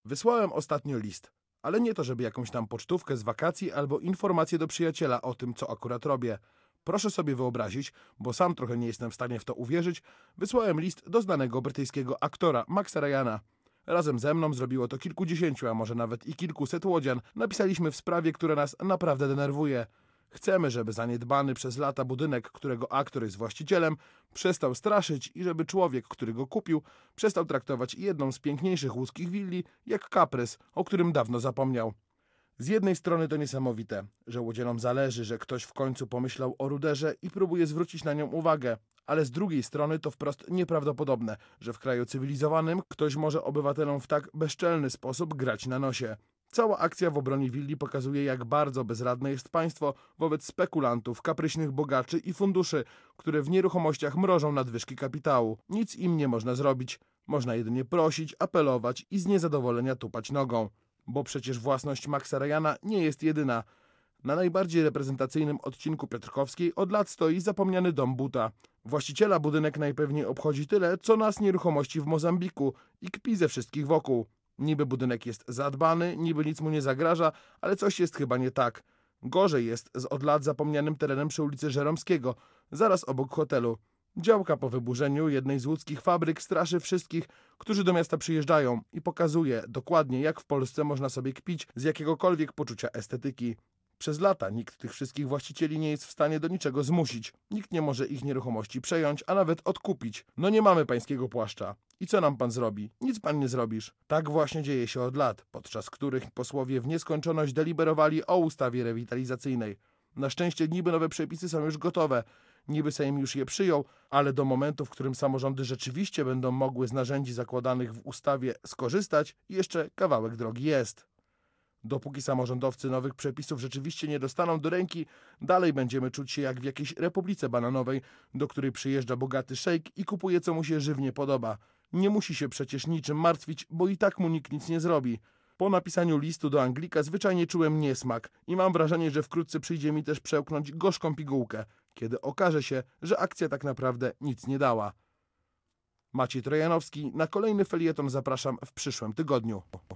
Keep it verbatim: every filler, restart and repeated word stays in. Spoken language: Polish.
Wysłałem ostatnio list, ale nie to, żeby jakąś tam pocztówkę z wakacji albo informację do przyjaciela o tym, co akurat robię. Proszę sobie wyobrazić, bo sam trochę nie jestem w stanie w to uwierzyć, wysłałem list do znanego brytyjskiego aktora Maxa Ryana. Razem ze mną zrobiło to kilkudziesięciu, a może nawet i kilkuset łodzian. Napisaliśmy w sprawie, która nas naprawdę denerwuje. Chcemy, żeby zaniedbany przez lata budynek, którego aktor jest właścicielem, przestał straszyć i żeby człowiek, który go kupił, przestał traktować jedną z piękniejszych łódzkich willi jak kaprys, o którym dawno zapomniał. Z jednej strony to niesamowite, że łodzianom zależy, że ktoś w końcu pomyślał o ruderze i próbuje zwrócić na nią uwagę, ale z drugiej strony to wprost nieprawdopodobne, że w kraju cywilizowanym ktoś może obywatelom w tak bezczelny sposób grać na nosie. Cała akcja w obronie willi pokazuje, jak bardzo bezradne jest państwo wobec spekulantów, kapryśnych bogaczy i funduszy, które w nieruchomościach mrożą nadwyżki kapitału. Nic im nie można zrobić. Można jedynie prosić, apelować i z niezadowolenia tupać nogą. Bo przecież własność Maxa Ryana nie jest jedyna. Na najbardziej reprezentacyjnym odcinku Piotrkowskiej od lat stoi zapomniany dom Buta. Właściciela budynek najpewniej obchodzi tyle, co nas nieruchomości w Mozambiku i kpi ze wszystkich wokół. Niby budynek jest zadbany, niby nic mu nie zagraża, ale coś jest chyba nie tak. Gorzej jest z od lat zapomnianym terenem przy ulicy Żeromskiego, zaraz obok hotelu. Działka po wyburzeniu jednej z łódzkich fabryk straszy wszystkich, którzy do miasta przyjeżdżają i pokazuje dokładnie, jak w Polsce można sobie kpić z jakiegokolwiek poczucia estetyki. Przez lata nikt tych wszystkich właścicieli nie jest w stanie do niczego zmusić. Nikt nie może ich nieruchomości przejąć, a nawet odkupić. No nie mamy pańskiego płaszcza. I co nam pan zrobi? Nic pan nie zrobisz. Tak właśnie dzieje się od lat, podczas których posłowie w nieskończoność deliberowali o ustawie rewitalizacyjnej. Na szczęście niby nowe przepisy są już gotowe. Niby Sejm już je przyjął, ale do momentu, w którym samorządy rzeczywiście będą mogły z narzędzi zakładanych w ustawie skorzystać, jeszcze kawałek drogi jest. Dopóki samorządowcy nowych przepisów rzeczywiście nie dostaną do ręki, dalej będziemy czuć się jak w jakiejś republice bananowej, do której przyjeżdża bogaty szejk i kupuje, co mu się żywnie podoba. Nie musi się przecież niczym martwić, bo i tak mu nikt nic nie zrobi. Po napisaniu listu do Anglika zwyczajnie czułem niesmak i mam wrażenie, że wkrótce przyjdzie mi też przełknąć gorzką pigułkę, kiedy okaże się, że akcja tak naprawdę nic nie dała. Maciej Trojanowski, na kolejny felieton zapraszam w przyszłym tygodniu.